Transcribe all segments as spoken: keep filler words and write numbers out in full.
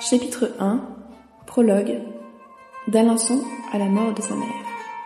Chapitre un. Prologue. D'Alençon à la mort de sa mère.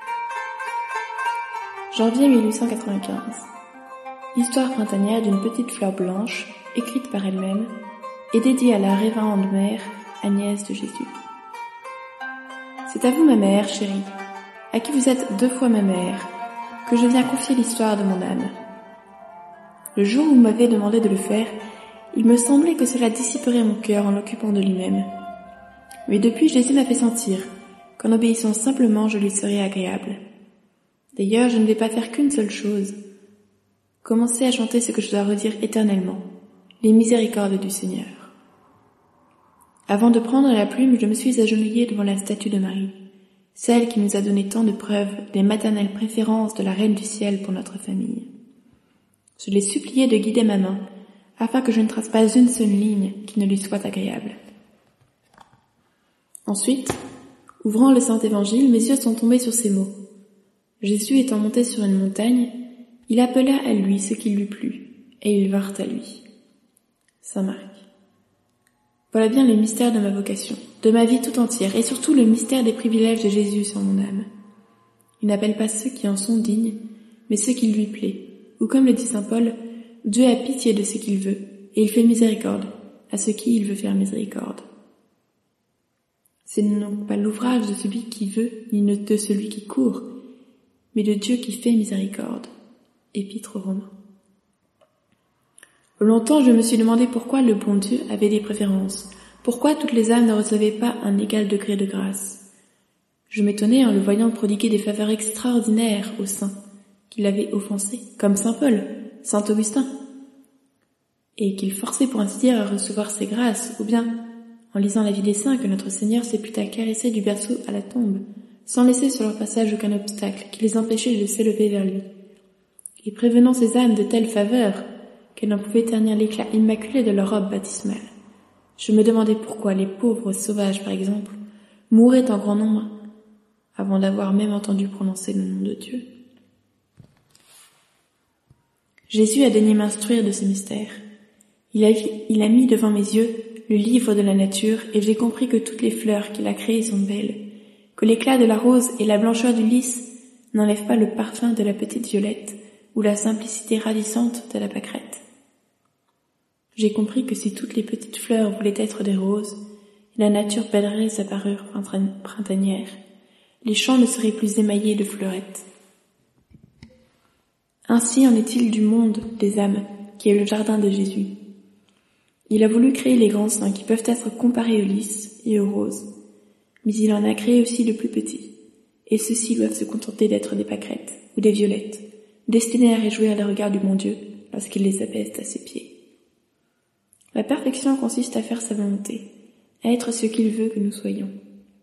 Janvier mille huit cent quatre-vingt-quinze. Histoire printanière d'une petite fleur blanche, écrite par elle-même, et dédiée à la révérende mère, Agnès de Jésus. C'est à vous, ma mère, chérie, à qui vous êtes deux fois ma mère, que je viens confier l'histoire de mon âme. Le jour où vous m'avez demandé de le faire, il me semblait que cela dissiperait mon cœur en l'occupant de lui-même. Mais depuis, Jésus m'a fait sentir qu'en obéissant simplement, je lui serais agréable. D'ailleurs, je ne vais pas faire qu'une seule chose. Commencer à chanter ce que je dois redire éternellement, les miséricordes du Seigneur. Avant de prendre la plume, je me suis agenouillée devant la statue de Marie, celle qui nous a donné tant de preuves des maternelles préférences de la Reine du Ciel pour notre famille. Je l'ai suppliée de guider ma main, afin que je ne trace pas une seule ligne qui ne lui soit agréable. Ensuite, ouvrant le Saint-Évangile, mes yeux sont tombés sur ces mots. Jésus étant monté sur une montagne, il appela à lui ce qui lui plut, et ils vinrent à lui. Saint Marc. Voilà bien le mystère de ma vocation, de ma vie tout entière, et surtout le mystère des privilèges de Jésus sur mon âme. Il n'appelle pas ceux qui en sont dignes, mais ceux qui lui plaît, ou comme le dit saint Paul, Dieu a pitié de ce qu'il veut, et il fait miséricorde à ceux qui il veut faire miséricorde. Ce n'est donc pas l'ouvrage de celui qui veut, ni de celui qui court, mais de Dieu qui fait miséricorde. Épître aux Romains. Longtemps je me suis demandé pourquoi le bon Dieu avait des préférences, pourquoi toutes les âmes ne recevaient pas un égal degré de grâce. Je m'étonnais en le voyant prodiguer des faveurs extraordinaires aux saints qui l'avaient offensé, comme saint Paul, saint Augustin, et qu'il forçait pour ainsi dire à recevoir ses grâces, ou bien, en lisant la vie des saints, que notre Seigneur s'est plutôt caressé du berceau à la tombe, sans laisser sur leur passage aucun obstacle qui les empêchait de s'élever vers lui, et prévenant ces âmes de telles faveurs qu'elles n'en pouvaient ternir l'éclat immaculé de leur robe baptismale. Je me demandais pourquoi les pauvres sauvages, par exemple, mouraient en grand nombre avant d'avoir même entendu prononcer le nom de Dieu. Jésus a daigné m'instruire de ce mystère. Il a, il a mis devant mes yeux le livre de la nature et j'ai compris que toutes les fleurs qu'il a créées sont belles, que l'éclat de la rose et la blancheur du lys n'enlèvent pas le parfum de la petite violette ou la simplicité ravissante de la pâquerette. J'ai compris que si toutes les petites fleurs voulaient être des roses, la nature perdrait sa parure printanière, les champs ne seraient plus émaillés de fleurettes. Ainsi en est-il du monde des âmes, qui est le jardin de Jésus. Il a voulu créer les grands saints qui peuvent être comparés aux lys et aux roses, mais il en a créé aussi le plus petit, et ceux-ci doivent se contenter d'être des pâquerettes ou des violettes, destinés à réjouir le regard du bon Dieu lorsqu'il les apaise à ses pieds. La perfection consiste à faire sa volonté, à être ce qu'il veut que nous soyons.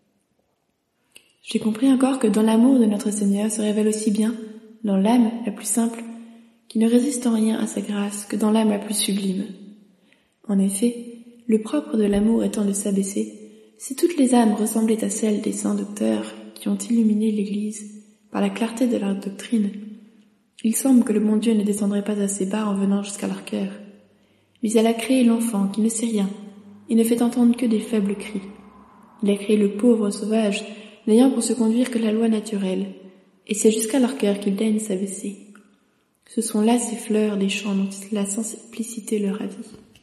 J'ai compris encore que dans l'amour de notre Seigneur se révèle aussi bien dans l'âme la plus simple, qui ne résiste en rien à sa grâce, que dans l'âme la plus sublime. En effet, le propre de l'amour étant de s'abaisser, si toutes les âmes ressemblaient à celles des saints docteurs qui ont illuminé l'Église par la clarté de leur doctrine, il semble que le bon Dieu ne descendrait pas assez bas en venant jusqu'à leur cœur. Mais il a créé l'enfant qui ne sait rien et ne fait entendre que des faibles cris. Il a créé le pauvre sauvage, n'ayant pour se conduire que la loi naturelle, et c'est jusqu'à leur cœur qu'ils daignent s'abaisser. Ce sont là ces fleurs des champs dont la simplicité leur ravit.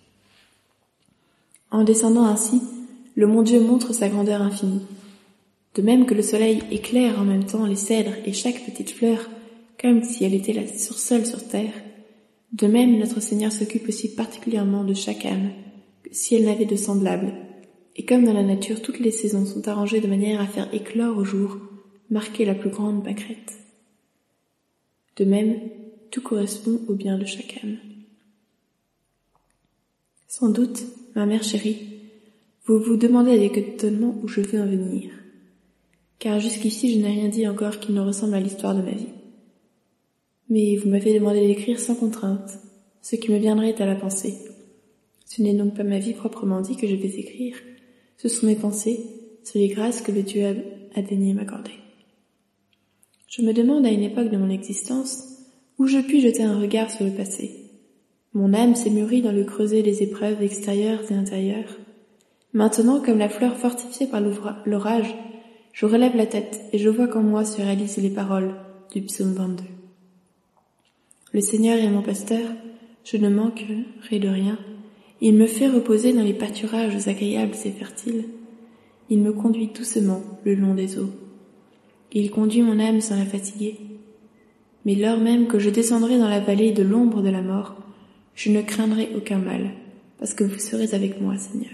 En descendant ainsi, le bon Dieu montre sa grandeur infinie. De même que le soleil éclaire en même temps les cèdres et chaque petite fleur, comme si elle était la seule sur terre, de même notre Seigneur s'occupe aussi particulièrement de chaque âme, que si elle n'avait de semblable. Et comme dans la nature toutes les saisons sont arrangées de manière à faire éclore au jour, marquer la plus grande pâquerette. De même, tout correspond au bien de chaque âme. Sans doute, ma mère chérie, vous vous demandez avec étonnement où je veux en venir, car jusqu'ici je n'ai rien dit encore qui ne ressemble à l'histoire de ma vie. Mais vous m'avez demandé d'écrire sans contrainte, ce qui me viendrait à la pensée. Ce n'est donc pas ma vie proprement dit que je vais écrire, ce sont mes pensées sur les grâces que le Dieu a, a daigné m'accorder. Je me demande à une époque de mon existence où je puis jeter un regard sur le passé. Mon âme s'est mûrie dans le creuset des épreuves extérieures et intérieures, Maintenant, comme la fleur fortifiée par l'orage, je relève la tête et je vois qu'en moi se réalisent les paroles du psaume vingt-deux. Le Seigneur est mon pasteur, je ne manquerai de rien. Il me fait reposer dans les pâturages agréables et fertiles. Il me conduit doucement le long des eaux. Il conduit mon âme sans la fatiguer. Mais lors même que je descendrai dans la vallée de l'ombre de la mort, je ne craindrai aucun mal, parce que vous serez avec moi, Seigneur.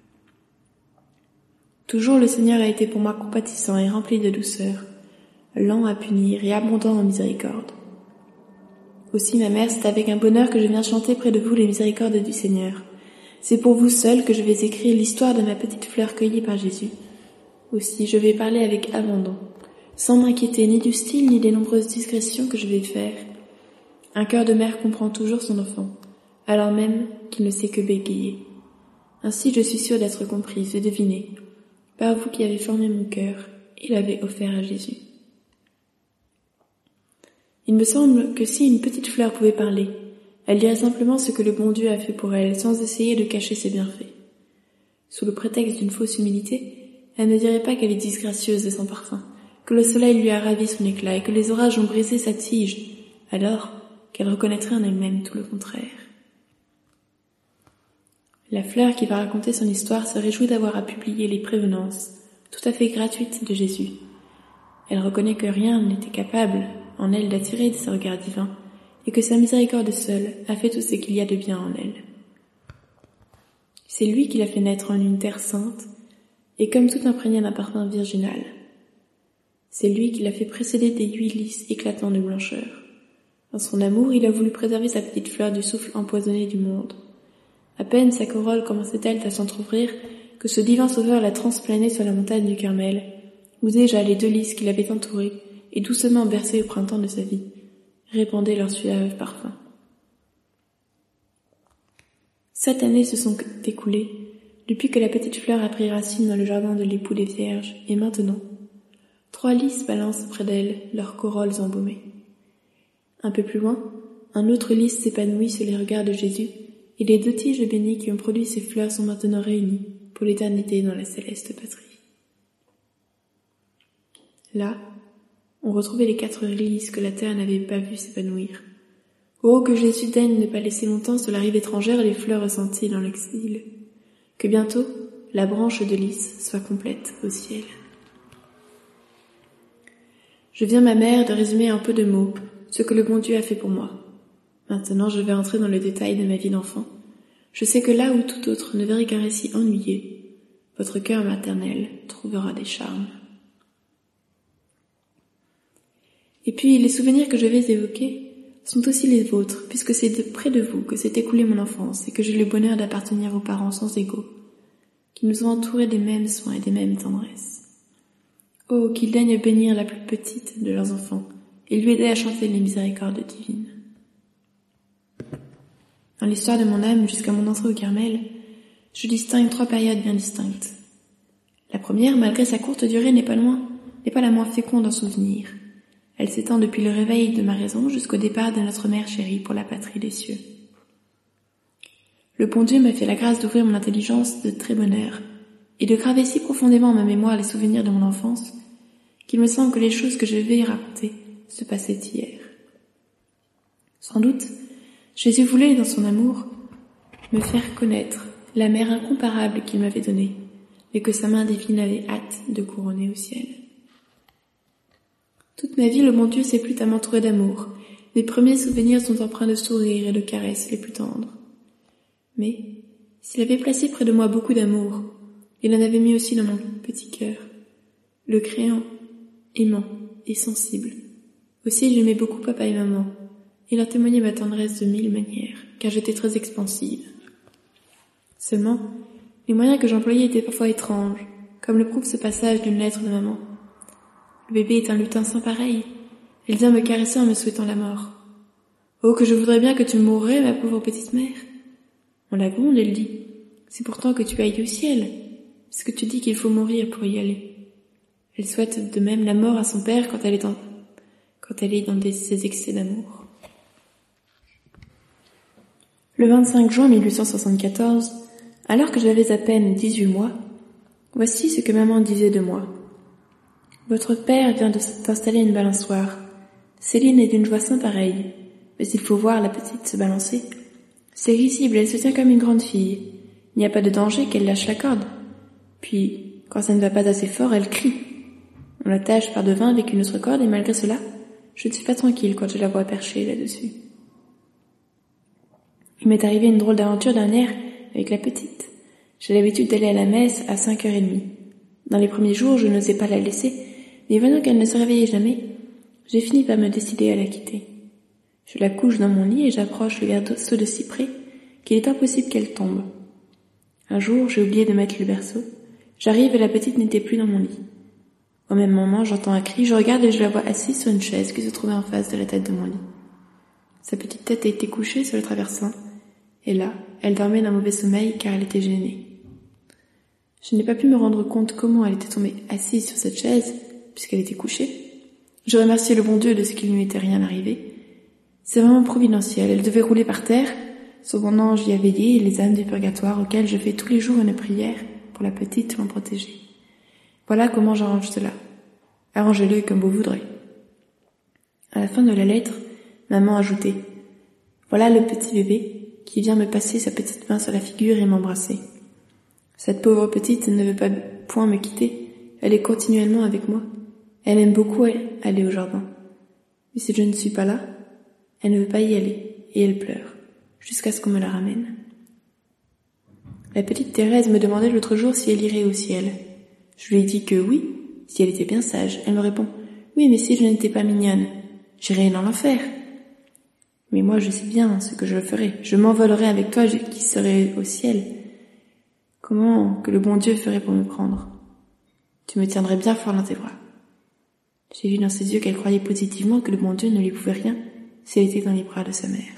Toujours le Seigneur a été pour moi compatissant et rempli de douceur, lent à punir et abondant en miséricorde. Aussi, ma mère, c'est avec un bonheur que je viens chanter près de vous les miséricordes du Seigneur. C'est pour vous seul que je vais écrire l'histoire de ma petite fleur cueillie par Jésus. Aussi, je vais parler avec abandon, sans m'inquiéter ni du style ni des nombreuses digressions que je vais faire. Un cœur de mère comprend toujours son enfant, alors même qu'il ne sait que bégayer. Ainsi, je suis sûre d'être comprise et devinée, par vous qui avez formé mon cœur et l'avez offert à Jésus. Il me semble que si une petite fleur pouvait parler, elle dirait simplement ce que le bon Dieu a fait pour elle, sans essayer de cacher ses bienfaits. Sous le prétexte d'une fausse humilité, elle ne dirait pas qu'elle est disgracieuse et sans parfum, que le soleil lui a ravi son éclat et que les orages ont brisé sa tige, alors qu'elle reconnaîtrait en elle-même tout le contraire. La fleur qui va raconter son histoire se réjouit d'avoir à publier les prévenances, tout à fait gratuites de Jésus. Elle reconnaît que rien n'était capable en elle d'attirer ses regards divins, et que sa miséricorde seule a fait tout ce qu'il y a de bien en elle. C'est lui qui l'a fait naître en une terre sainte, et comme tout imprégné d'un parfum virginal. C'est lui qui l'a fait précéder des huiles lisses éclatant de blancheur. Dans son amour, il a voulu préserver sa petite fleur du souffle empoisonné du monde. À peine sa corolle commençait-elle à s'entr'ouvrir que ce divin sauveur l'a transplanée sur la montagne du Carmel, où déjà les deux lys qui l'avaient entourée et doucement bercée au printemps de sa vie, répandaient leur suave parfum. Sept années se sont écoulées depuis que la petite fleur a pris racine dans le jardin de l'époux des Vierges, et maintenant, trois lys balancent près d'elle leurs corolles embaumées. Un peu plus loin, un autre lys s'épanouit sur les regards de Jésus, et les deux tiges bénies qui ont produit ces fleurs sont maintenant réunies pour l'éternité dans la céleste patrie. Là, on retrouvait les quatre lys que la terre n'avait pas vu s'épanouir. Oh, que Jésus daigne ne pas laisser longtemps sur la rive étrangère les fleurs ressenties dans l'exil. Que bientôt, la branche de lys soit complète au ciel. Je viens, ma mère, de résumer en peu de mots ce que le bon Dieu a fait pour moi. Maintenant, je vais entrer dans le détail de ma vie d'enfant. Je sais que là où tout autre ne verrait qu'un récit ennuyé, votre cœur maternel trouvera des charmes. Et puis, les souvenirs que je vais évoquer sont aussi les vôtres, puisque c'est de près de vous que s'est écoulée mon enfance et que j'ai le bonheur d'appartenir aux parents sans égaux, qui nous ont entourés des mêmes soins et des mêmes tendresses. Oh, qu'ils daignent bénir la plus petite de leurs enfants et lui aider à chanter les miséricordes divines. Dans l'histoire de mon âme jusqu'à mon entrée au Carmel, je distingue trois périodes bien distinctes. La première, malgré sa courte durée, n'est pas loin, n'est pas la moins féconde en souvenirs. Elle s'étend depuis le réveil de ma raison jusqu'au départ de notre mère chérie pour la patrie des cieux. Le bon Dieu m'a fait la grâce d'ouvrir mon intelligence de très bonne heure et de graver si profondément en ma mémoire les souvenirs de mon enfance qu'il me semble que les choses que je vais y raconter se passaient hier. Sans doute, Jésus voulait, dans son amour, me faire connaître la mère incomparable qu'il m'avait donnée et que sa main divine avait hâte de couronner au ciel. Toute ma vie, le bon Dieu s'est plu à m'entourer d'amour. Mes premiers souvenirs sont empreints de sourires et de caresses les plus tendres. Mais, s'il avait placé près de moi beaucoup d'amour, il en avait mis aussi dans mon petit cœur, le créant, aimant et sensible. Aussi, j'aimais beaucoup papa et maman, et leur témoignait ma tendresse de mille manières, car j'étais très expansive. Seulement, les moyens que j'employais étaient parfois étranges, comme le prouve ce passage d'une lettre de maman. Le bébé est un lutin sans pareil. Elle vient me caresser en me souhaitant la mort. Oh, que je voudrais bien que tu mourrais, ma pauvre petite mère. On la gronde, elle dit. C'est pourtant que tu ailles au ciel, parce que tu dis qu'il faut mourir pour y aller. Elle souhaite de même la mort à son père quand elle est dans, quand elle est dans des, ses excès d'amour. Le vingt-cinq juin mille huit cent soixante-quatorze, Alors que j'avais à peine dix-huit mois, voici ce que maman disait de moi. Votre père vient de s'installer une balançoire. Céline est d'une joie sans pareille, mais il faut voir la petite se balancer. C'est risible, elle se tient comme une grande fille. Il n'y a pas de danger qu'elle lâche la corde. Puis, quand ça ne va pas assez fort, elle crie. On l'attache par devant avec une autre corde et malgré cela, je ne suis pas tranquille quand je la vois perchée là-dessus. Il m'est arrivé une drôle d'aventure dernière avec la petite. J'ai l'habitude d'aller à la messe à cinq heures trente. Dans les premiers jours, je n'osais pas la laisser, mais voyant qu'elle ne se réveillait jamais, j'ai fini par me décider à la quitter. Je la couche dans mon lit et j'approche le berceau de si près qu'il est impossible qu'elle tombe. Un jour, j'ai oublié de mettre le berceau. J'arrive et la petite n'était plus dans mon lit. Au même moment, j'entends un cri, je regarde et je la vois assise sur une chaise qui se trouvait en face de la tête de mon lit. Sa petite tête était couchée sur le traversin, et là, elle dormait d'un mauvais sommeil car elle était gênée. Je n'ai pas pu me rendre compte comment elle était tombée assise sur cette chaise, puisqu'elle était couchée. Je remerciais le bon Dieu de ce qu'il ne lui était rien arrivé. C'est vraiment providentiel, elle devait rouler par terre. Son ange y a veillé et les âmes du purgatoire auxquelles je fais tous les jours une prière pour la petite l'ont protégée. Voilà comment j'arrange cela. Arrangez-le comme vous voudrez. À la fin de la lettre, maman ajoutait « Voilà le petit bébé qui vient me passer sa petite main sur la figure et m'embrasser. Cette pauvre petite ne veut pas point me quitter, elle est continuellement avec moi. Elle aime beaucoup aller au jardin. Mais si je ne suis pas là, elle ne veut pas y aller et elle pleure, jusqu'à ce qu'on me la ramène. » La petite Thérèse me demandait l'autre jour si elle irait au ciel. Je lui ai dit que oui, si elle était bien sage. Elle me répond « Oui, mais si je n'étais pas mignonne, j'irais dans l'enfer. » Mais moi, je sais bien ce que je ferai. Je m'envolerai avec toi qui serai au ciel. Comment que le bon Dieu ferait pour me prendre? Tu me tiendrais bien fort dans tes bras. J'ai vu dans ses yeux qu'elle croyait positivement que le bon Dieu ne lui pouvait rien si elle était dans les bras de sa mère.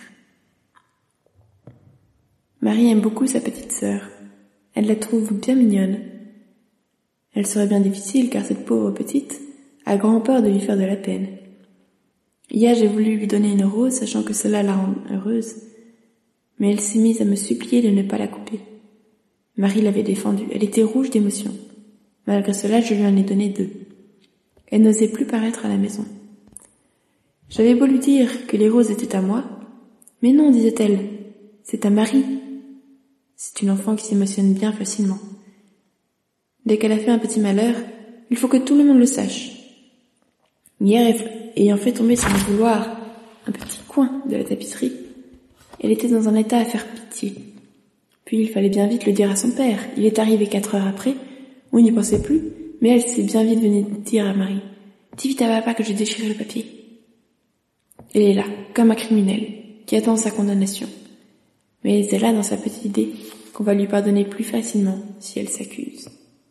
Marie aime beaucoup sa petite sœur. Elle la trouve bien mignonne. Elle serait bien difficile car cette pauvre petite a grand peur de lui faire de la peine. Hier, j'ai voulu lui donner une rose, sachant que cela la rend heureuse, mais elle s'est mise à me supplier de ne pas la couper. Marie l'avait défendue, elle était rouge d'émotion. Malgré cela, je lui en ai donné deux. Elle n'osait plus paraître à la maison. J'avais beau lui dire que les roses étaient à moi, mais non, disait-elle, c'est à Marie. C'est une enfant qui s'émotionne bien facilement. Dès qu'elle a fait un petit malheur, il faut que tout le monde le sache. Hier, ayant fait tomber sur le bouloir un petit coin de la tapisserie, elle était dans un état à faire pitié. Puis il fallait bien vite le dire à son père. Il est arrivé quatre heures après, on n'y pensait plus, mais elle s'est bien vite venue dire à Marie « Dis vite à papa que j'ai déchiré le papier. » Elle est là, comme un criminel, qui attend sa condamnation. Mais elle est là dans sa petite idée qu'on va lui pardonner plus facilement si elle s'accuse.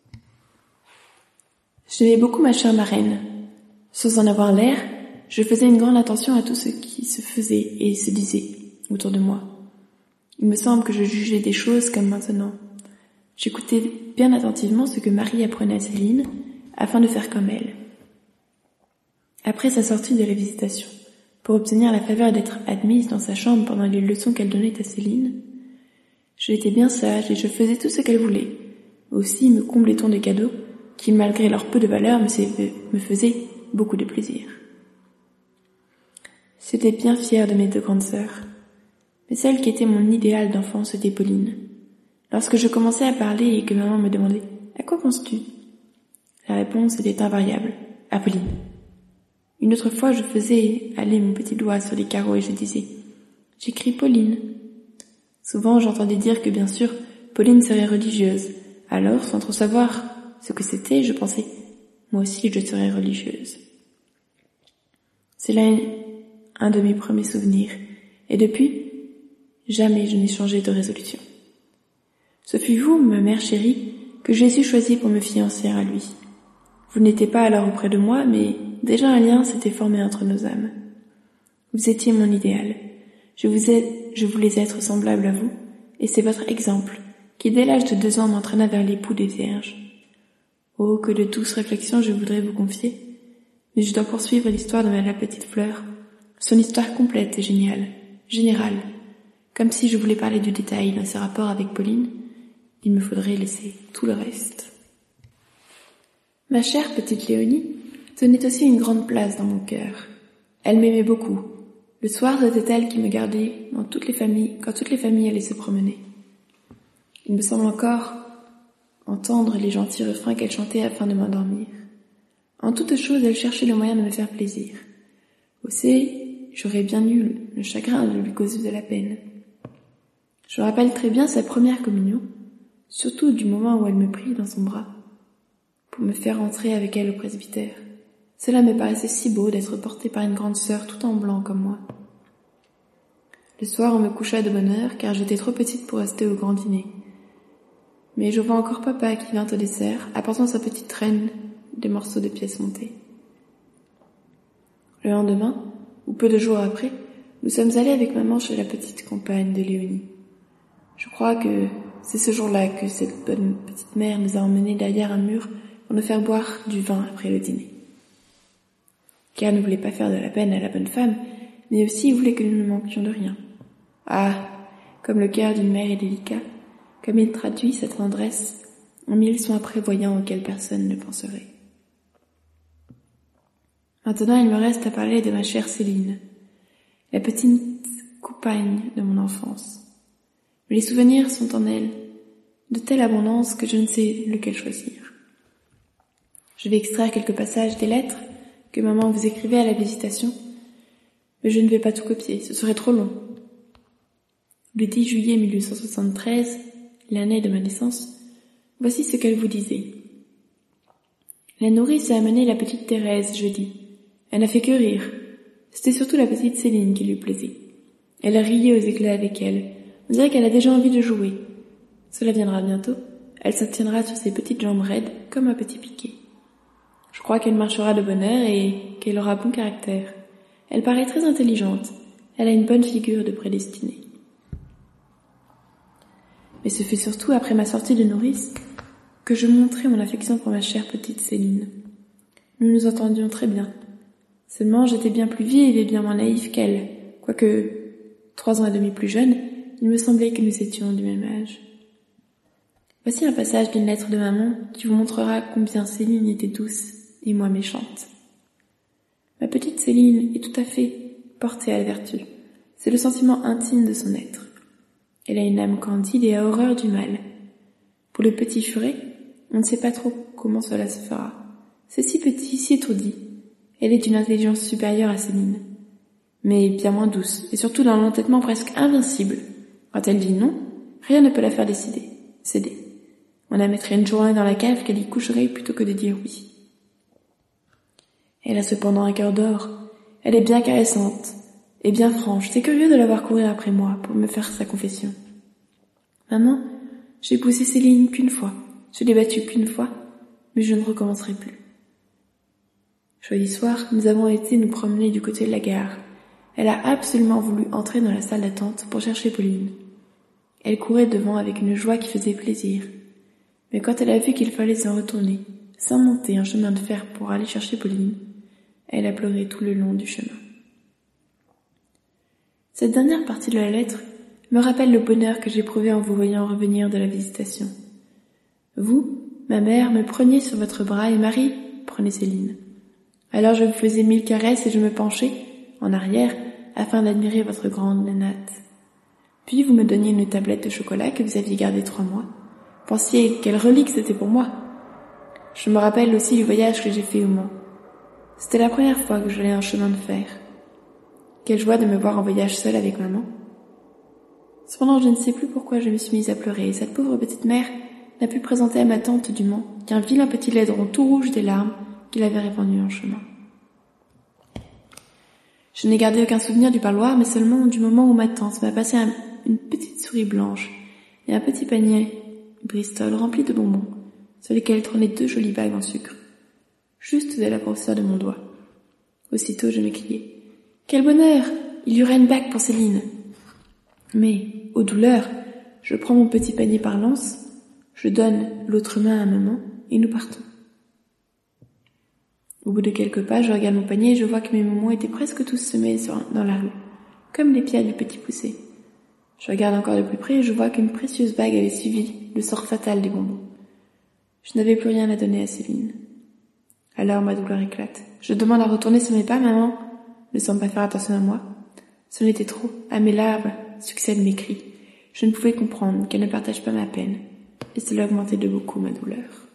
J'aimais beaucoup ma chère marraine. Sans en avoir l'air, je faisais une grande attention à tout ce qui se faisait et se disait autour de moi. Il me semble que je jugeais des choses comme maintenant. J'écoutais bien attentivement ce que Marie apprenait à Céline, afin de faire comme elle. Après sa sortie de la visitation, pour obtenir la faveur d'être admise dans sa chambre pendant les leçons qu'elle donnait à Céline, je étais bien sage et je faisais tout ce qu'elle voulait. Aussi me comblait-on de cadeaux qui, malgré leur peu de valeur, me faisaient beaucoup de plaisir. J'étais bien fière de mes deux grandes sœurs, mais celle qui était mon idéal d'enfance était Pauline. Lorsque je commençais à parler et que maman me demandait « À quoi penses-tu ?» La réponse était invariable « À Pauline ». Une autre fois, je faisais aller mon petit doigt sur les carreaux et je disais « J'écris Pauline ». Souvent, j'entendais dire que bien sûr, Pauline serait religieuse. Alors, sans trop savoir ce que c'était, je pensais « Moi aussi, je serais religieuse ». C'est là un de mes premiers souvenirs. Et depuis, jamais je n'ai changé de résolution. Ce fut vous, ma mère chérie, que Jésus choisit pour me fiancer à lui. Vous n'étiez pas alors auprès de moi, mais déjà un lien s'était formé entre nos âmes. Vous étiez mon idéal. Je vous ai, je voulais être semblable à vous, et c'est votre exemple qui, dès l'âge de deux ans, m'entraîna vers l'époux des vierges. Oh, que de douces réflexions je voudrais vous confier, mais je dois poursuivre l'histoire de la petite fleur, son histoire complète et géniale, générale, comme si je voulais parler du détail dans ses rapports avec Pauline, il me faudrait laisser tout le reste. Ma chère petite Léonie tenait aussi une grande place dans mon cœur. Elle m'aimait beaucoup. Le soir, c'était elle qui me gardait dans toutes les familles, quand toutes les familles allaient se promener. Il me semble encore entendre les gentils refrains qu'elle chantait afin de m'endormir. En toute chose, elle cherchait le moyen de me faire plaisir. Aussi, j'aurais bien eu le chagrin de lui causer de la peine. Je me rappelle très bien sa première communion, surtout du moment où elle me prit dans son bras, pour me faire entrer avec elle au presbytère. Cela me paraissait si beau d'être portée par une grande sœur tout en blanc comme moi. Le soir, on me coucha de bonne heure, car j'étais trop petite pour rester au grand dîner. Mais je vois encore papa qui vint au dessert, apportant sa petite traîne des morceaux de pièces montées. Le lendemain, ou peu de jours après, nous sommes allés avec maman chez la petite compagne de Léonie. Je crois que c'est ce jour-là que cette bonne petite mère nous a emmenés derrière un mur pour nous faire boire du vin après le dîner. Car elle ne voulait pas faire de la peine à la bonne femme, mais aussi voulait que nous ne manquions de rien. Ah, comme le cœur d'une mère est délicat, comme il traduit sa tendresse en mille soins prévoyants auxquels personne ne penserait. Maintenant, il me reste à parler de ma chère Céline, la petite compagne de mon enfance. Mais les souvenirs sont en elle de telle abondance que je ne sais lequel choisir. Je vais extraire quelques passages des lettres que maman vous écrivait à la visitation, mais je ne vais pas tout copier, ce serait trop long. Le dix juillet mille huit cent soixante-treize, l'année de ma naissance, voici ce qu'elle vous disait. La nourrice a amené la petite Thérèse jeudi. Elle n'a fait que rire. C'était surtout la petite Céline qui lui plaisait. Elle a rié aux éclats avec elle. On dirait qu'elle a déjà envie de jouer. Cela viendra bientôt. Elle se tiendra sur ses petites jambes raides comme un petit piquet. Je crois qu'elle marchera de bonne heure et qu'elle aura bon caractère. Elle paraît très intelligente. Elle a une bonne figure de prédestinée. Mais ce fut surtout après ma sortie de nourrice que je montrai mon affection pour ma chère petite Céline. Nous nous entendions très bien. Seulement, j'étais bien plus vieille et bien moins naïve qu'elle. Quoique, trois ans et demi plus jeune, il me semblait que nous étions du même âge. Voici un passage d'une lettre de maman qui vous montrera combien Céline était douce et moi méchante. Ma petite Céline est tout à fait portée à la vertu. C'est le sentiment intime de son être. Elle a une âme candide et a horreur du mal. Pour le petit furet, on ne sait pas trop comment cela se fera. C'est si petit, si étourdi. Elle est d'une intelligence supérieure à Céline, mais bien moins douce, et surtout d'un entêtement presque invincible. Quand elle dit non, rien ne peut la faire décider, céder. On la mettrait une journée dans la cave qu'elle y coucherait plutôt que de dire oui. Elle a cependant un cœur d'or. Elle est bien caressante et bien franche. C'est curieux de la voir courir après moi pour me faire sa confession. Maman, j'ai poussé Céline qu'une fois, je l'ai battue qu'une fois, mais je ne recommencerai plus. Jeudi soir, nous avons été nous promener du côté de la gare. Elle a absolument voulu entrer dans la salle d'attente pour chercher Pauline. Elle courait devant avec une joie qui faisait plaisir. Mais quand elle a vu qu'il fallait s'en retourner, sans monter un chemin de fer pour aller chercher Pauline, elle a pleuré tout le long du chemin. Cette dernière partie de la lettre me rappelle le bonheur que j'éprouvais en vous voyant revenir de la visitation. Vous, ma mère, me preniez sur votre bras et Marie prenait Céline. Alors je vous faisais mille caresses et je me penchais, en arrière, afin d'admirer votre grande natte. Puis vous me donniez une tablette de chocolat que vous aviez gardée trois mois. Pensiez quelle relique c'était pour moi. Je me rappelle aussi du voyage que j'ai fait au Mans. C'était la première fois que j'allais en chemin de fer. Quelle joie de me voir en voyage seule avec maman. Cependant, je ne sais plus pourquoi je me suis mise à pleurer, et cette pauvre petite mère n'a pu présenter à ma tante du Mans qu'un vilain petit laideron tout rouge des larmes qu'il avait répandu en chemin. Je n'ai gardé aucun souvenir du parloir, mais seulement du moment où ma tante m'a passé un, une petite souris blanche et un petit panier Bristol rempli de bonbons, sur lesquels trônaient deux jolies bagues en sucre, juste de la grosseur de mon doigt. Aussitôt, je m'écriai « Quel bonheur! Il y aura une bague pour Céline !» Mais, aux douleurs, je prends mon petit panier par l'anse, je donne l'autre main à maman et nous partons. Au bout de quelques pas, je regarde mon panier et je vois que mes moments étaient presque tous semés sur, dans la rue, comme les pierres du petit poussé. Je regarde encore de plus près et je vois qu'une précieuse bague avait suivi le sort fatal des bonbons. Je n'avais plus rien à donner à Céline. Alors ma douleur éclate. Je demande à retourner sur mes pas, maman, ne semble pas faire attention à moi. Ce n'était trop. À mes larmes succèdent mes cris. Je ne pouvais comprendre qu'elle ne partage pas ma peine, et cela augmentait de beaucoup ma douleur.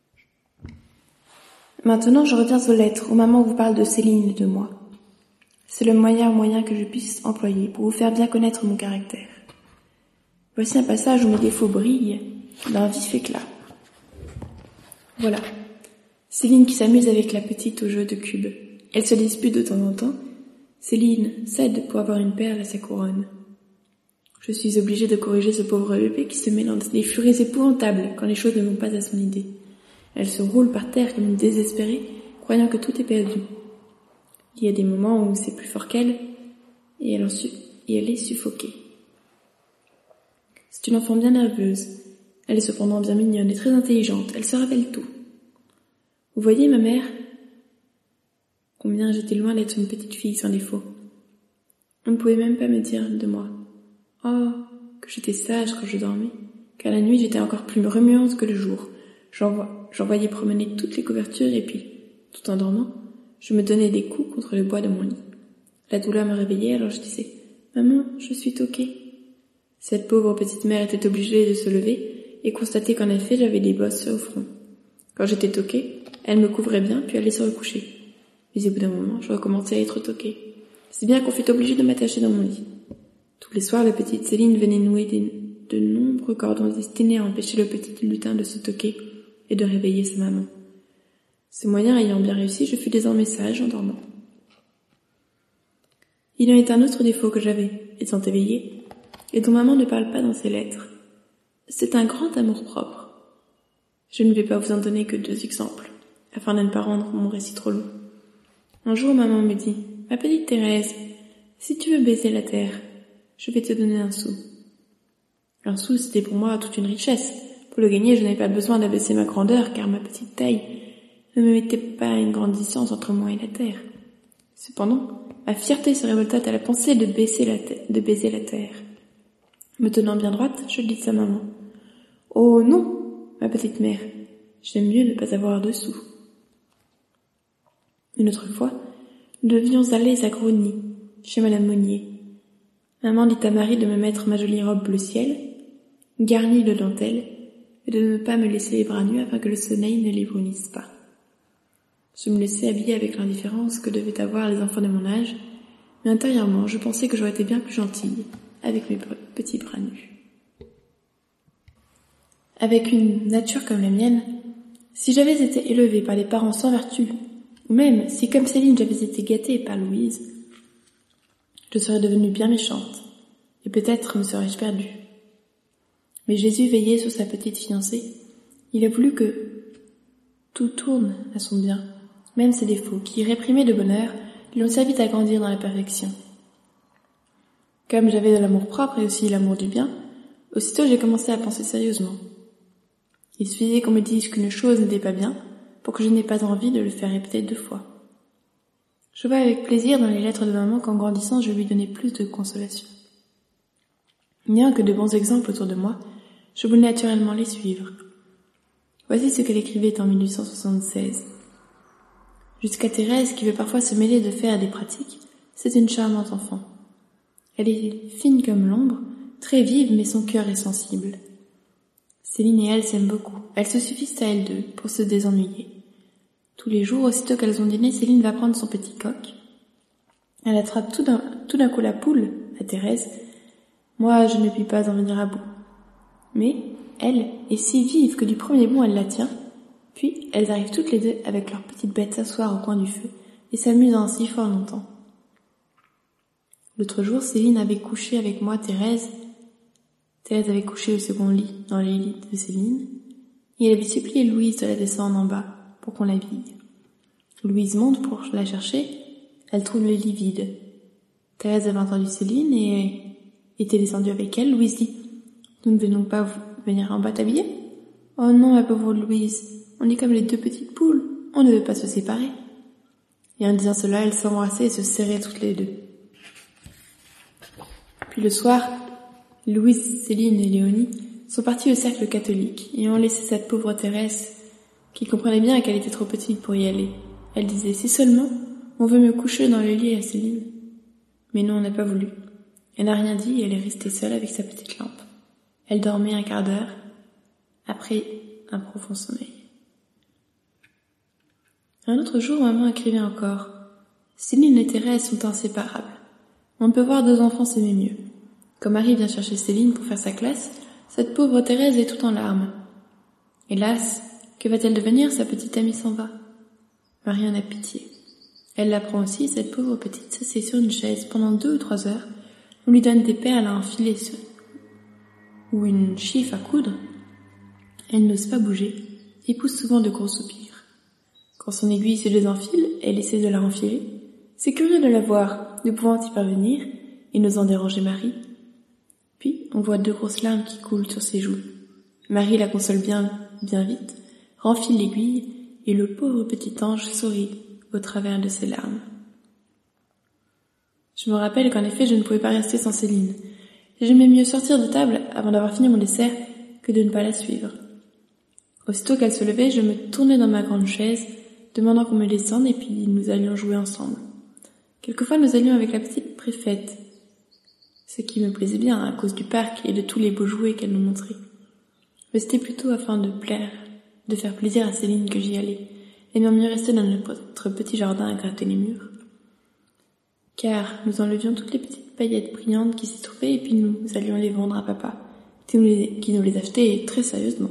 Maintenant, je reviens aux lettres où maman vous parle de Céline et de moi. C'est le meilleur moyen que je puisse employer pour vous faire bien connaître mon caractère. Voici un passage où mes défauts brillent d'un vif éclat. Voilà. Céline qui s'amuse avec la petite au jeu de cubes. Elle se dispute de temps en temps. Céline cède pour avoir une perle à sa couronne. Je suis obligée de corriger ce pauvre bébé qui se met dans des furies épouvantables quand les choses ne vont pas à son idée. Elle se roule par terre comme une désespérée, croyant que tout est perdu. Il y a des moments où c'est plus fort qu'elle, et elle, en su- et elle est suffoquée. C'est une enfant bien nerveuse. Elle est cependant bien mignonne et très intelligente. Elle se rappelle tout. Vous voyez, ma mère, combien j'étais loin d'être une petite fille sans défaut. On ne pouvait même pas me dire de moi. Oh, que j'étais sage quand je dormais, car la nuit j'étais encore plus remuante que le jour. J'en, j'en voyais promener toutes les couvertures et puis, tout en dormant, je me donnais des coups contre le bois de mon lit. La douleur me réveillait, alors je disais « Maman, je suis toquée ». Cette pauvre petite mère était obligée de se lever et constater qu'en effet j'avais des bosses au front. Quand j'étais toquée, elle me couvrait bien puis allait se recoucher. Mais au bout d'un moment, je recommençais à être toquée. Si bien qu'on fut obligé de m'attacher dans mon lit. Tous les soirs, la petite Céline venait nouer des, de nombreux cordons destinés à empêcher le petit lutin de se toquer et de réveiller sa maman. Ce moyen ayant bien réussi, je fus désormais sage en dormant. Il y en est un autre défaut que j'avais, étant éveillée, et dont maman ne parle pas dans ses lettres. C'est un grand amour-propre. Je ne vais pas vous en donner que deux exemples, afin de ne pas rendre mon récit trop long. Un jour, maman me dit « Ma petite Thérèse, si tu veux baiser la terre, je vais te donner un sou. » Un sou, c'était pour moi toute une richesse. Pour le gagner, je n'avais pas besoin d'abaisser ma grandeur, car ma petite taille ne me mettait pas une grande distance entre moi et la terre. Cependant, ma fierté se révolta à la pensée de, baisser la te- de baiser la terre. Me tenant bien droite, je dis à maman « Oh non, ma petite mère, j'aime mieux ne pas avoir de sous. » Une autre fois, nous devions aller à Grogny, chez Madame Monnier. Maman dit à Marie de me mettre ma jolie robe bleu ciel, garnie de dentelle, et de ne pas me laisser les bras nus afin que le soleil ne les brunisse pas. Je me laissais habiller avec l'indifférence que devaient avoir les enfants de mon âge, mais intérieurement, je pensais que j'aurais été bien plus gentille avec mes petits bras nus. Avec une nature comme la mienne, si j'avais été élevée par des parents sans vertu, ou même si comme Céline j'avais été gâtée par Louise, je serais devenue bien méchante, et peut-être me serais-je perdue. Mais Jésus veillait sur sa petite fiancée. Il a voulu que tout tourne à son bien, même ses défauts, qui, réprimés de bonheur, lui ont servi à grandir dans la perfection. Comme j'avais de l'amour-propre et aussi l'amour du bien, aussitôt j'ai commencé à penser sérieusement. Il suffisait qu'on me dise qu'une chose n'était pas bien, pour que je n'ai pas envie de le faire répéter deux fois. Je vois avec plaisir dans les lettres de maman qu'en grandissant, je lui donnais plus de consolation. Bien que de bons exemples autour de moi, je voulais naturellement les suivre. Voici ce qu'elle écrivait en dix-huit cent soixante-seize. Jusqu'à Thérèse, qui veut parfois se mêler de faire des pratiques, c'est une charmante enfant. Elle est fine comme l'ombre, très vive, mais son cœur est sensible. Céline et elle s'aiment beaucoup. Elles se suffisent à elles deux pour se désennuyer. Tous les jours, aussitôt qu'elles ont dîné, Céline va prendre son petit coq. Elle attrape tout d'un, tout d'un coup la poule, à Thérèse. Moi, je ne puis pas en venir à bout. Mais elle est si vive que du premier bond, elle la tient. Puis, elles arrivent toutes les deux avec leur petite bête s'asseoir au coin du feu et s'amusent ainsi fort longtemps. L'autre jour, Céline avait couché avec moi Thérèse. Thérèse avait couché au second lit, dans les lits de Céline, et elle avait supplié Louise de la descendre en bas, pour qu'on l'habille. Louise monte pour la chercher, elle trouve le lit vide. Thérèse avait entendu Céline et était descendue avec elle. Louise dit « Nous ne venons pas venir en bas t'habiller ?»« Oh non, ma pauvre Louise, on est comme les deux petites poules, on ne veut pas se séparer. » Et en disant cela, elles s'embrassaient et se serraient toutes les deux. Puis le soir, Louise, Céline et Léonie sont parties au cercle catholique et ont laissé cette pauvre Thérèse, qui comprenait bien qu'elle était trop petite pour y aller. Elle disait « Si seulement on veut me coucher dans le lit à Céline ». Mais non, on n'a pas voulu. Elle n'a rien dit et elle est restée seule avec sa petite lampe. Elle dormait un quart d'heure, après un profond sommeil. Un autre jour, maman écrivait encore « Céline et Thérèse sont inséparables. On ne peut voir deux enfants s'aimer mieux. Quand Marie vient chercher Céline pour faire sa classe, cette pauvre Thérèse est toute en larmes. Hélas, que va-t-elle devenir? Sa petite amie s'en va. Marie en a pitié. Elle l'apprend aussi, cette pauvre petite s'assied sur une chaise pendant deux ou trois heures. On lui donne des perles à enfiler ou une chiffre à coudre. Elle n'ose pas bouger et pousse souvent de gros soupirs. Quand son aiguille se désenfile, elle essaie de la renfiler. C'est curieux de la voir, ne pouvant y parvenir et n'osant déranger Marie. Puis, on voit deux grosses larmes qui coulent sur ses joues. Marie la console bien, bien vite, renfile l'aiguille et le pauvre petit ange sourit au travers de ses larmes. Je me rappelle qu'en effet, je ne pouvais pas rester sans Céline. J'aimais mieux sortir de table avant d'avoir fini mon dessert que de ne pas la suivre. Aussitôt qu'elle se levait, je me tournais dans ma grande chaise, demandant qu'on me descende et puis nous allions jouer ensemble. Quelquefois, nous allions avec la petite préfète, ce qui me plaisait bien à cause du parc et de tous les beaux jouets qu'elle nous montrait. Mais c'était plutôt afin de plaire, de faire plaisir à Céline que j'y allais, aimant mieux rester dans notre petit jardin à gratter les murs. Car nous enlevions toutes les petites paillettes brillantes qui s'y trouvaient et puis nous allions les vendre à papa, qui nous les, qui nous les achetait très sérieusement.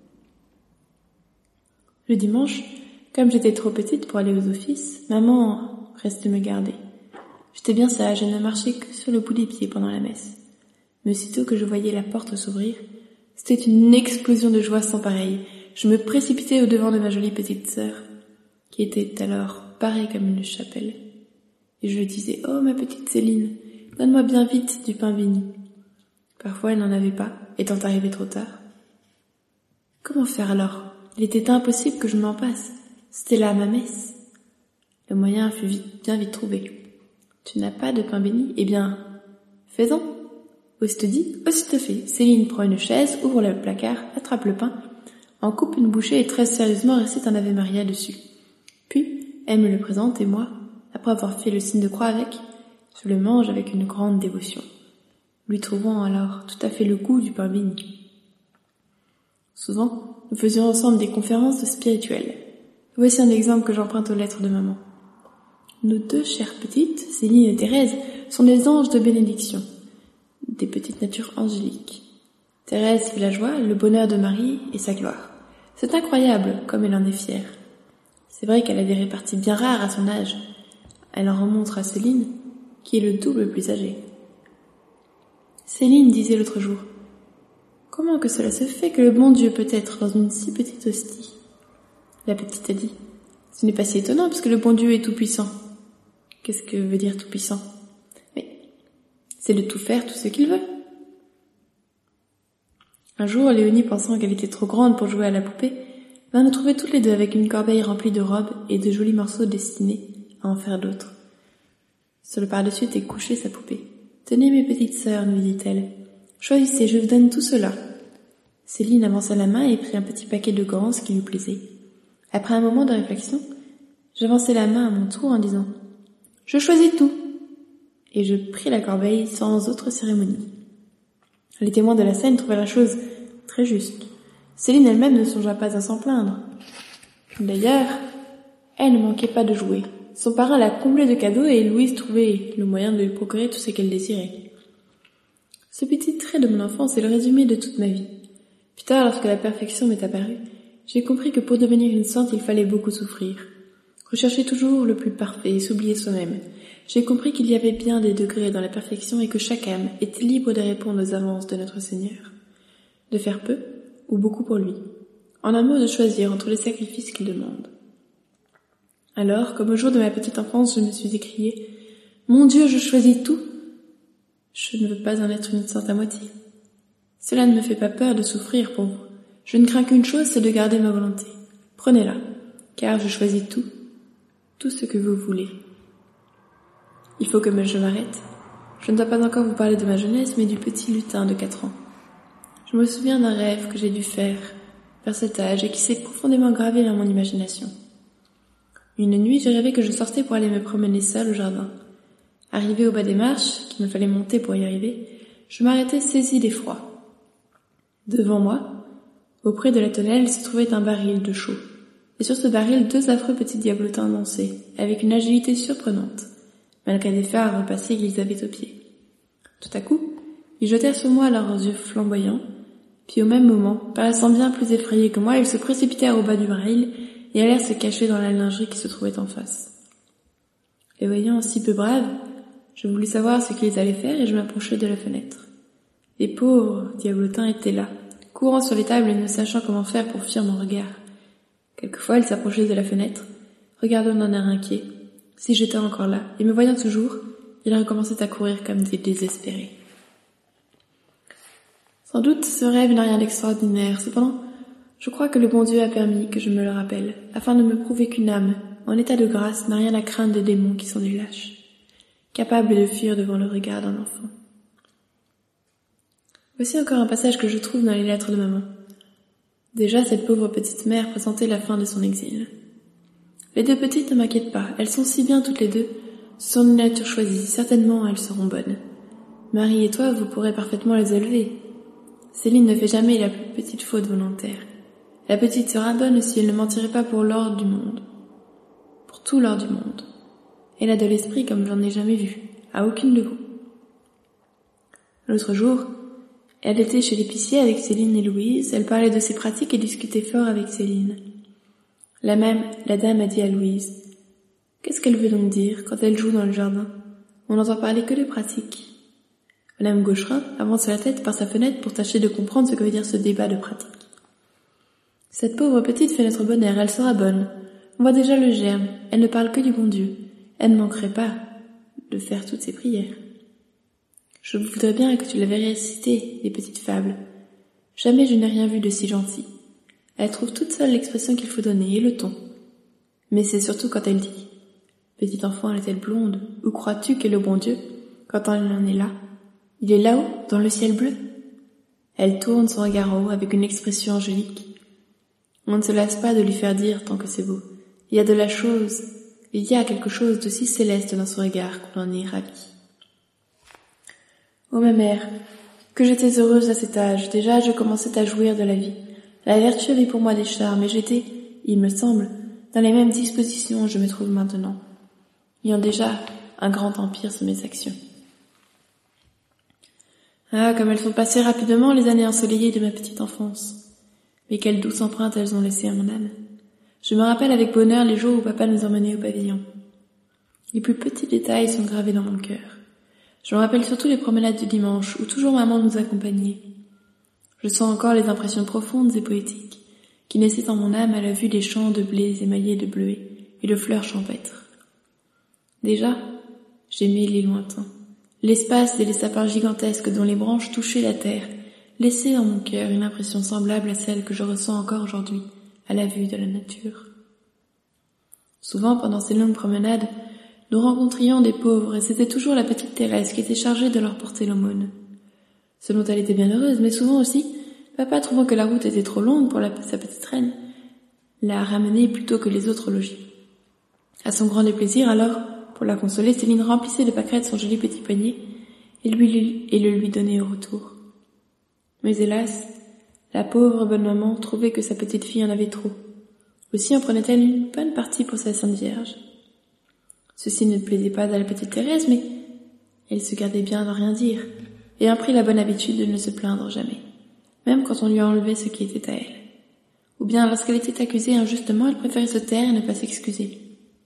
Le dimanche, comme j'étais trop petite pour aller aux offices, maman restait me garder. J'étais bien sage et ne marchais que sur le bout des pieds pendant la messe. Mais aussitôt que je voyais la porte s'ouvrir, c'était une explosion de joie sans pareille. Je me précipitais au devant de ma jolie petite sœur, qui était alors parée comme une chapelle. Et je lui disais « Oh, ma petite Céline, donne-moi bien vite du pain béni. » Parfois, elle n'en avait pas, étant arrivée trop tard. Comment faire alors? Il était impossible que je m'en passe. C'était là ma messe. Le moyen fut vite, bien vite trouvé. Tu n'as pas de pain béni? Eh bien, fais-en. Aussitôt dit, aussitôt fait. Céline prend une chaise, ouvre le placard, attrape le pain, en coupe une bouchée et très sérieusement récite un Ave Maria dessus. Puis, elle me le présente et moi, après avoir fait le signe de croix avec, je le mange avec une grande dévotion, lui trouvant alors tout à fait le goût du pain béni. Souvent, nous faisions ensemble des conférences spirituelles. Voici un exemple que j'emprunte aux lettres de maman. Nos deux chères petites, Céline et Thérèse, sont des anges de bénédiction, des petites natures angéliques. Thérèse fait la joie, le bonheur de Marie et sa gloire. C'est incroyable comme elle en est fière. C'est vrai qu'elle a des réparties bien rares à son âge. Elle en remontre à Céline, qui est le double plus âgée. Céline disait l'autre jour, « Comment que cela se fait que le bon Dieu peut être dans une si petite hostie ?» La petite a dit, « Ce n'est pas si étonnant puisque le bon Dieu est tout-puissant. » Qu'est-ce que veut dire tout-puissant? Mais c'est de tout faire tout ce qu'il veut. Un jour, Léonie, pensant qu'elle était trop grande pour jouer à la poupée, vint nous trouver toutes les deux avec une corbeille remplie de robes et de jolis morceaux destinés à en faire d'autres. Sur le par-dessus était couchée sa poupée. « Tenez mes petites sœurs, nous dit-elle. Choisissez, je vous donne tout cela. » Céline avança la main et prit un petit paquet de ganses qui lui plaisait. Après un moment de réflexion, j'avançai la main à mon tour en disant « Je choisis tout !» Et je pris la corbeille sans autre cérémonie. Les témoins de la scène trouvaient la chose très juste. Céline elle-même ne songea pas à s'en plaindre. D'ailleurs, elle ne manquait pas de jouer. Son parrain la comblait de cadeaux et Louise trouvait le moyen de lui procurer tout ce qu'elle désirait. Ce petit trait de mon enfance est le résumé de toute ma vie. Plus tard, lorsque la perfection m'est apparue, j'ai compris que pour devenir une sainte, il fallait beaucoup souffrir. Rechercher toujours le plus parfait et s'oublier soi-même. J'ai compris qu'il y avait bien des degrés dans la perfection et que chaque âme était libre de répondre aux avances de notre Seigneur. De faire peu ou beaucoup pour lui. En un mot, de choisir entre les sacrifices qu'il demande. Alors, comme au jour de ma petite enfance, je me suis écriée « Mon Dieu, je choisis tout !» Je ne veux pas en être une sainte à moitié. Cela ne me fait pas peur de souffrir pour vous. Je ne crains qu'une chose, c'est de garder ma volonté. Prenez-la, car je choisis tout, tout ce que vous voulez. Il faut que je m'arrête. je ne dois pas encore vous parler de ma jeunesse, mais du petit lutin de quatre ans. Je me souviens d'un rêve que j'ai dû faire vers cet âge et qui s'est profondément gravé dans mon imagination. Une nuit, j'ai rêvé que je sortais pour aller me promener seule au jardin. Arrivé au bas des marches, qu'il me fallait monter pour y arriver, je m'arrêtais saisie d'effroi. Devant moi, auprès de la tonnelle, se trouvait un baril de chaux. Et sur ce baril, deux affreux petits diablotins dansaient, avec une agilité surprenante, malgré des phares repassés qu'ils avaient aux pieds. Tout à coup, ils jetèrent sur moi leurs yeux flamboyants, puis au même moment, paraissant bien plus effrayés que moi, ils se précipitèrent au bas du baril et allèrent se cacher dans la lingerie qui se trouvait en face. Les voyant si peu braves, je voulus savoir ce qu'ils allaient faire et je m'approchai de la fenêtre. Les pauvres diablotins étaient là, courant sur les tables et ne sachant comment faire pour fuir mon regard. Quelquefois, ils s'approchaient de la fenêtre, regardant d'un air inquiet, si j'étais encore là, et me voyant toujours, ils recommençaient à courir comme des désespérés. Sans doute, ce rêve n'a rien d'extraordinaire, cependant, je crois que le bon Dieu a permis que je me le rappelle, afin de me prouver qu'une âme, en état de grâce, n'a rien à craindre des démons qui sont des lâches, capables de fuir devant le regard d'un enfant. Voici encore un passage que je trouve dans les lettres de maman. Déjà, cette pauvre petite mère pressentait la fin de son exil. Les deux petites ne m'inquiètent pas, elles sont si bien toutes les deux, ce sont une nature choisie, certainement elles seront bonnes. Marie et toi, vous pourrez parfaitement les élever. Céline ne fait jamais la plus petite faute volontaire. La petite sera bonne si elle ne mentirait pas pour l'or du monde. Pour tout l'or du monde. Elle a de l'esprit comme j'en ai jamais vu, à aucune de vous. L'autre jour, elle était chez l'épicier avec Céline et Louise, elle parlait de ses pratiques et discutait fort avec Céline. La même, la dame a dit à Louise, « Qu'est-ce qu'elle veut donc dire quand elle joue dans le jardin? On n'entend parler que de pratiques. » Madame Gaucherin avance la tête par sa fenêtre pour tâcher de comprendre ce que veut dire ce débat de pratique. Cette pauvre petite fait notre bonheur, elle sera bonne. On voit déjà le germe, elle ne parle que du bon Dieu. Elle ne manquerait pas de faire toutes ses prières. Je voudrais bien que tu l'avais récité, les petites fables. Jamais je n'ai rien vu de si gentil. Elle trouve toute seule l'expression qu'il faut donner et le ton. Mais c'est surtout quand elle dit « Petite enfant, est-elle blonde? Où crois-tu qu'est le bon Dieu quand elle en est là? Il est là-haut, dans le ciel bleu ?» Elle tourne son regard en haut avec une expression angélique. On ne se lasse pas de lui faire dire tant que c'est beau. Il y a de la chose, il y a quelque chose de si céleste dans son regard qu'on en est ravi. Oh ma mère, que j'étais heureuse à cet âge, déjà je commençais à jouir de la vie. La vertu avait pour moi des charmes et j'étais, il me semble, dans les mêmes dispositions où je me trouve maintenant, ayant déjà un grand empire sur mes actions. Ah, comme elles sont passées rapidement les années ensoleillées de ma petite enfance. Mais quelle douce empreinte elles ont laissée à mon âme. Je me rappelle avec bonheur les jours où papa nous emmenait au pavillon. Les plus petits détails sont gravés dans mon cœur. Je me rappelle surtout les promenades du dimanche où toujours maman nous accompagnait. Je sens encore les impressions profondes et poétiques qui naissaient en mon âme à la vue des champs de blés émaillés de bleuets et de fleurs champêtres. Déjà, j'aimais les lointains, l'espace et les sapins gigantesques dont les branches touchaient la terre, laissaient dans mon cœur une impression semblable à celle que je ressens encore aujourd'hui à la vue de la nature. Souvent, pendant ces longues promenades, nous rencontrions des pauvres et c'était toujours la petite Thérèse qui était chargée de leur porter l'aumône. Ce dont elle était bien heureuse, mais souvent aussi, papa, trouvant que la route était trop longue pour la, sa petite reine, l'a ramenée plutôt que les autres logis. À son grand déplaisir, alors, pour la consoler, Céline remplissait de pâquerettes son joli petit poignet et, lui, et le lui donnait au retour. Mais hélas, la pauvre bonne maman trouvait que sa petite fille en avait trop. Aussi en prenait-elle une bonne partie pour sa Sainte Vierge. Ceci ne plaisait pas à la petite Thérèse, mais elle se gardait bien de rien dire, et a pris la bonne habitude de ne se plaindre jamais, même quand on lui a enlevé ce qui était à elle. Ou bien lorsqu'elle était accusée injustement, elle préférait se taire et ne pas s'excuser.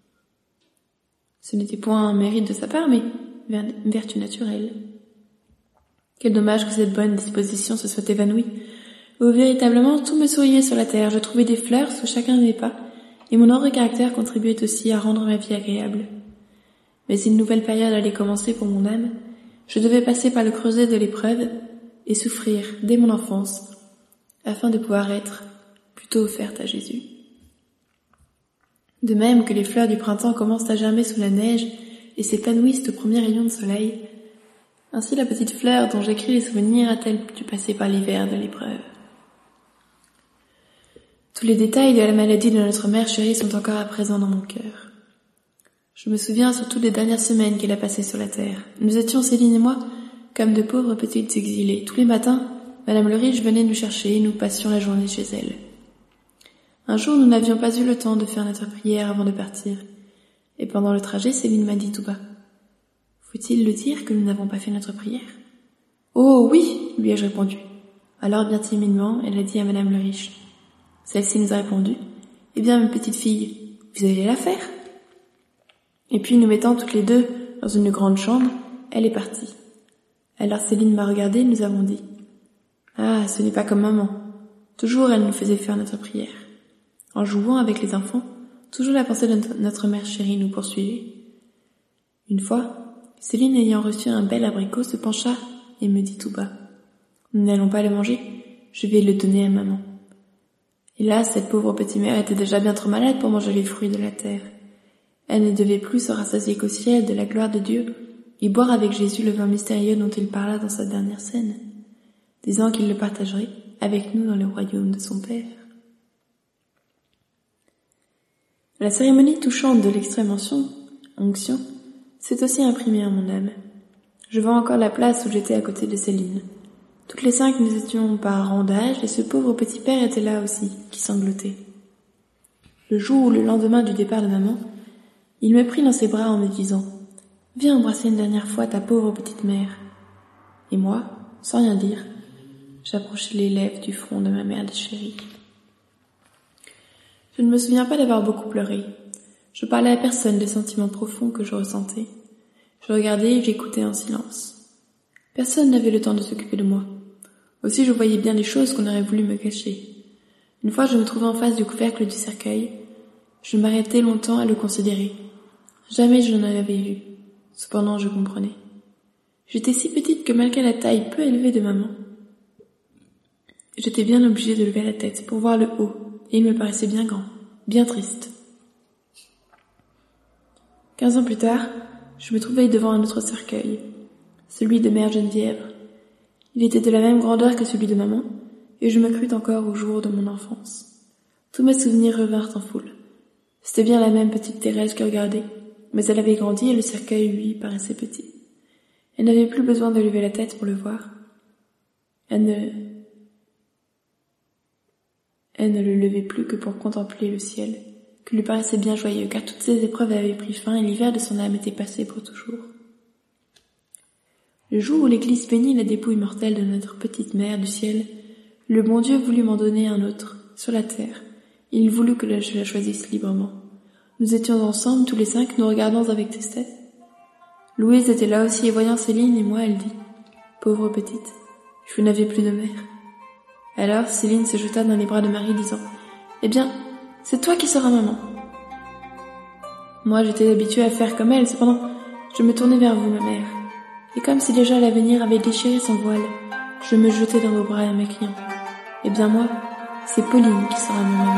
Ce n'était point un mérite de sa part, mais une vertu naturelle. Quel dommage que cette bonne disposition se soit évanouie, où véritablement tout me souriait sur la terre, je trouvais des fleurs sous chacun de mes pas, et mon heureux caractère contribuait aussi à rendre ma vie agréable. Mais une nouvelle période allait commencer pour mon âme, je devais passer par le creuset de l'épreuve et souffrir dès mon enfance, afin de pouvoir être plutôt offerte à Jésus. De même que les fleurs du printemps commencent à germer sous la neige et s'épanouissent aux premiers rayons de soleil, Ainsi la petite fleur dont j'écris les souvenirs a-t-elle dû passer par l'hiver de l'épreuve. Tous les détails de la maladie de notre mère chérie sont encore à présent dans mon cœur. Je me souviens surtout des dernières semaines qu'elle a passées sur la terre. Nous étions, Céline et moi, comme de pauvres petites exilées. Tous les matins, Madame le Riche venait nous chercher et nous passions la journée chez elle. Un jour, nous n'avions pas eu le temps de faire notre prière avant de partir. Et pendant le trajet, Céline m'a dit tout bas. Faut-il le dire que nous n'avons pas fait notre prière? Oh oui, lui ai-je répondu. Alors, bien timidement, elle a dit à Madame le Riche. Celle-ci nous a répondu. Eh bien, ma petite fille, vous allez la faire? Et puis, nous mettant toutes les deux dans une grande chambre, elle est partie. Alors Céline m'a regardée et nous avons dit. Ah, ce n'est pas comme maman. Toujours elle nous faisait faire notre prière. En jouant avec les enfants, toujours la pensée de notre mère chérie nous poursuivait. Une fois, Céline ayant reçu un bel abricot se pencha et me dit tout bas. Nous n'allons pas le manger, je vais le donner à maman. Et là, cette pauvre petite mère était déjà bien trop malade pour manger les fruits de la terre. Elle ne devait plus se rassasier qu'au ciel de la gloire de Dieu et boire avec Jésus le vin mystérieux dont il parla dans sa dernière scène, disant qu'il le partagerait avec nous dans le royaume de son Père. La cérémonie touchante de l'extrême onction, onction s'est aussi imprimée en mon âme. Je vois encore la place où j'étais à côté de Céline. Toutes les cinq nous étions par rang d'âge et ce pauvre petit père était là aussi, qui sanglotait. Le jour ou le lendemain du départ de maman, il me prit dans ses bras en me disant « Viens embrasser une dernière fois ta pauvre petite mère. » Et moi, sans rien dire, j'approchai les lèvres du front de ma mère chérie. Je ne me souviens pas d'avoir beaucoup pleuré. Je parlais à personne des sentiments profonds que je ressentais. Je regardais et j'écoutais en silence. Personne n'avait le temps de s'occuper de moi. Aussi je voyais bien des choses qu'on aurait voulu me cacher. Une fois je me trouvais en face du couvercle du cercueil. Je m'arrêtai longtemps à le considérer. Jamais je n'en avais vu. Cependant je comprenais. J'étais si petite que malgré la taille peu élevée de maman, j'étais bien obligée de lever la tête pour voir le haut, et il me paraissait bien grand, bien triste. Quinze ans plus tard, je me trouvais devant un autre cercueil, celui de Mère Geneviève. Il était de la même grandeur que celui de maman, et je me crus encore au jour de mon enfance. Tous mes souvenirs revinrent en foule. C'était bien la même petite Thérèse qui regardait, mais elle avait grandi et le cercueil, lui, paraissait petit. Elle n'avait plus besoin de lever la tête pour le voir. Elle ne... Elle ne le levait plus que pour contempler le ciel, qui lui paraissait bien joyeux, car toutes ses épreuves avaient pris fin et l'hiver de son âme était passé pour toujours. Le jour où l'Église peignit la dépouille mortelle de notre petite mère du ciel, le bon Dieu voulut m'en donner un autre, sur la terre. Il voulut que je la choisisse librement. Nous étions ensemble, tous les cinq, nous regardant avec tristesse. Louise était là aussi, et voyant Céline et moi, elle dit « Pauvre petite, je n'avais plus de mère. » Alors Céline se jeta dans les bras de Marie, disant « Eh bien, c'est toi qui seras maman. » Moi, j'étais habituée à faire comme elle, cependant, je me tournai vers vous, ma mère. Et comme si déjà l'avenir avait déchiré son voile, je me jetai dans vos bras et m'écriant « Eh bien moi, c'est Pauline qui sera ma maman. »